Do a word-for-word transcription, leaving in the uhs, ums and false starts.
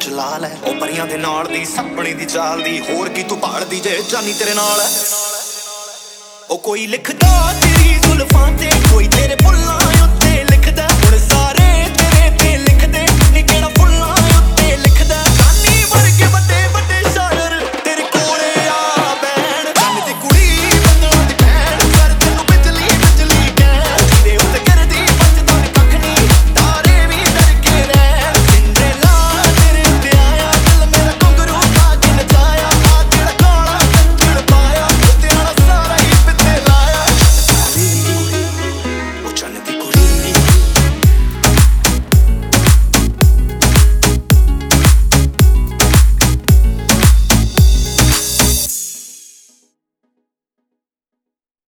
ਚਲਾ ਲੈ ਉਹ ਪਰੀਆਂ ਦੇ ਨਾਲ ਦੀ ਸੱਪਣੀ ਦੀ ਚਾਲ ਦੀ ਹੋਰ ਕੀ ਤੂੰ ਭਾਲਦੀ ਜੇ ਜਾਨੀ ਤੇਰੇ ਨਾਲ ਉਹ ਕੋਈ ਲਿਖਦਾ ਤੇਰੀ ਜ਼ੁਲਫਾਂ ਤੇ ਕੋਈ ਤੇਰੇ ਬੁੱਲਾਂ